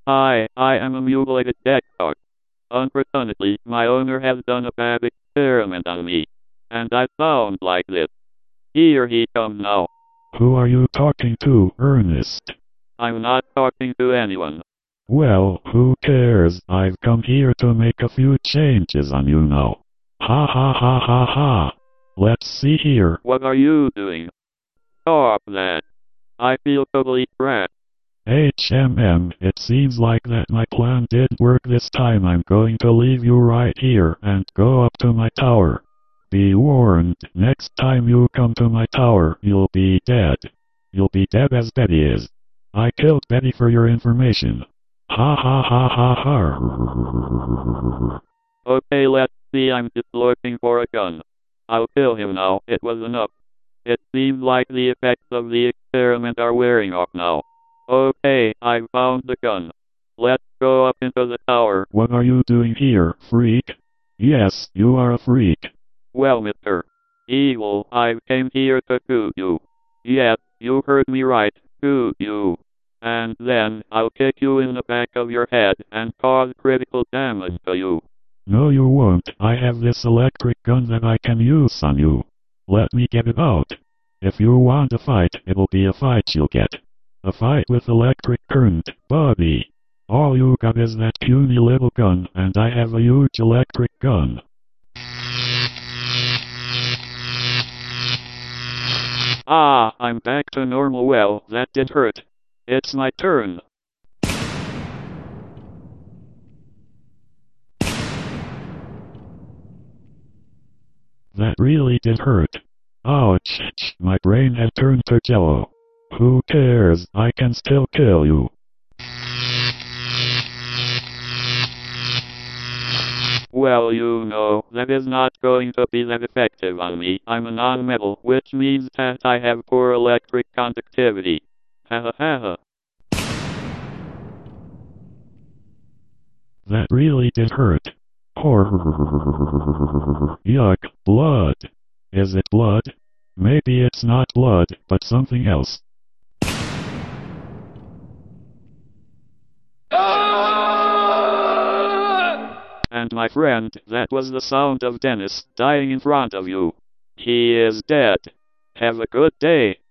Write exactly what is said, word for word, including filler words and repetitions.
Hi, I am a mutilated dead dog. Unfortunately, my owner has done a bad experiment on me, and I sound like this. Here he comes now. Who are you talking to, Ernest? I'm not talking to anyone. Well, who cares? I've come here to make a few changes on you now. Ha ha ha ha ha. Let's see here. What are you doing? Stop that. I feel totally trapped. H M M, it seems like that my plan didn't work this time. I'm going to leave you right here and go up to my tower. Be warned, next time you come to my tower, you'll be dead. You'll be dead as Betty is. I killed Betty for your information. Ha ha ha ha ha. Okay, let's see, I'm just looking for a gun. I'll kill him now, it was enough. It seems like the effects of the experiment are wearing off now. Okay, I found the gun. Let's go up into the tower. What are you doing here, freak? Yes, you are a freak. Well, Mister Evil, I came here to shoot you. Yes, you heard me right, shoot you. And then, I'll kick you in the back of your head and cause critical damage to you. No you won't, I have this electric gun that I can use on you. Let me get it out. If you want a fight, it'll be a fight you'll get. A fight with electric current, buddy. All you got is that puny little gun, and I have a huge electric gun. Ah, I'm back to normal. Well, that did hurt. It's my turn. That really did hurt. Ouch, my brain had turned to jello. Who cares, I can still kill you. Well, you know, that is not going to be that effective on me. I'm a non-metal, which means that I have poor electric conductivity. Ha ha ha ha. That really did hurt. Yuck, blood. Is it blood? Maybe it's not blood, but something else. And my friend, that was the sound of Dennis dying in front of you. He is dead. Have a good day.